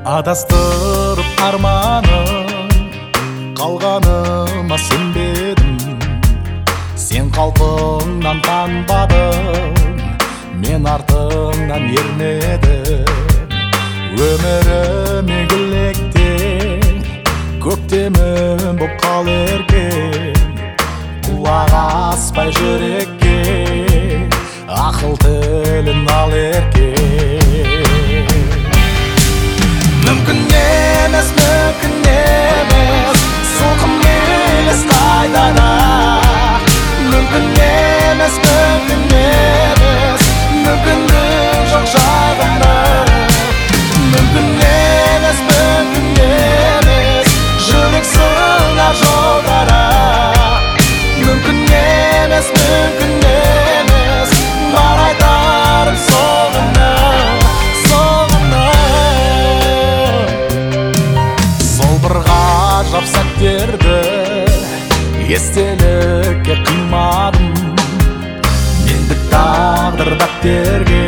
Адастырып арманым, қалғаныма сенбедім. Сен қалпыңнан танбадың, мен артыңнан ермедім. Өміріме гүлектен, көктемім боп қал еркен. Құлақ аспай жүрекке, ақыл тілін ал еркен. Мүмкін емес, солқын елес қайдана. Мүмкін емес, мүмкіндік жоқ жағында. Мүмкін емес, жүрек сыңар жолдара. Мүмкін емес, бар айтарым сол ғана. Сол бір ғажап сәттерді естелікке қимадым. Мендік тағдыр дәптерге